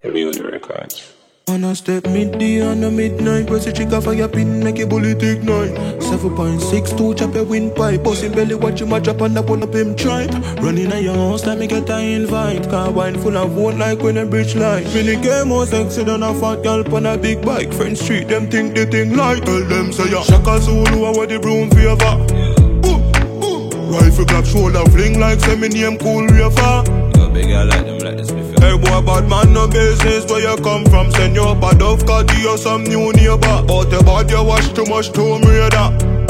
Music records. On a step midday and a midnight, press the trigger for your pin, make your bullet ignite. 7.62 chop your windpipe, busting belly, watch you match up and the pull up him tripe. Running at your house, let me get an invite. Car wine full of vote like when a bridge light. Mini game more sexy than a fat girl on a big bike. French Street, them think they think light. Tell them say ya Shaka Zulu, I wear the broom favor. Rifle clap shoulder fling like semi name cool river. Yo, big girl like them like this before. Hey boy, bad man, no business where you come from. Send your bad off, cause you some new neighbor. But the bad you watch too much Tomb Raider.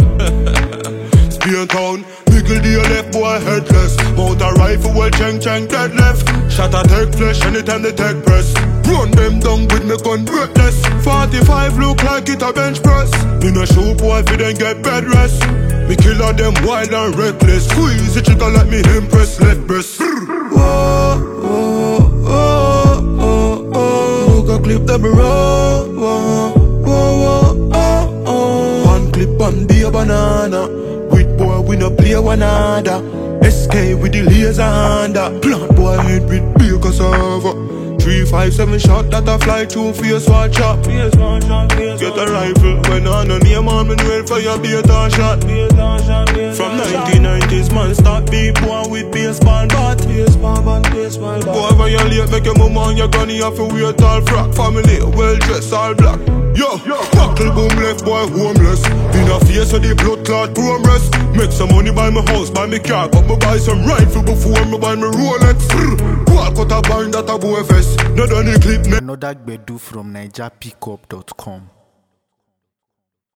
Spain town, niggle to your left, boy headless. Mount a rifle, well chang dead left. Shot a take flesh anytime they take press. Run them down with me gun breathless. 45 look like it a bench press. In a show boy if you then get bed rest. Me kill all them wild and reckless. Squeeze the trigger like me impress left breast. Whoa, whoa, whoa, whoa, whoa. Go clip them raw. Whoa, whoa, whoa, oh, oh. One clip and be a banana. With boy we no play one another. SK with the laser under. Plant boy head with beer cassava. 357 shot that a fly through face one chop. Get a rifle when on a name on me well for your beta shot. From 1990s man start beat boy with baseball bat. Boy violate make your mama and your granny have to wear tall frock. Family well dressed all black. Yo, buckle boom left boy homeless. In a face of the blood clot chrome rest. Make some money buy my house, buy me car, but me buy some rifle before me buy me Rolex. Walk out a bind that a boy vest. Not only clip me. Another Gbedu from NigerPickup.com.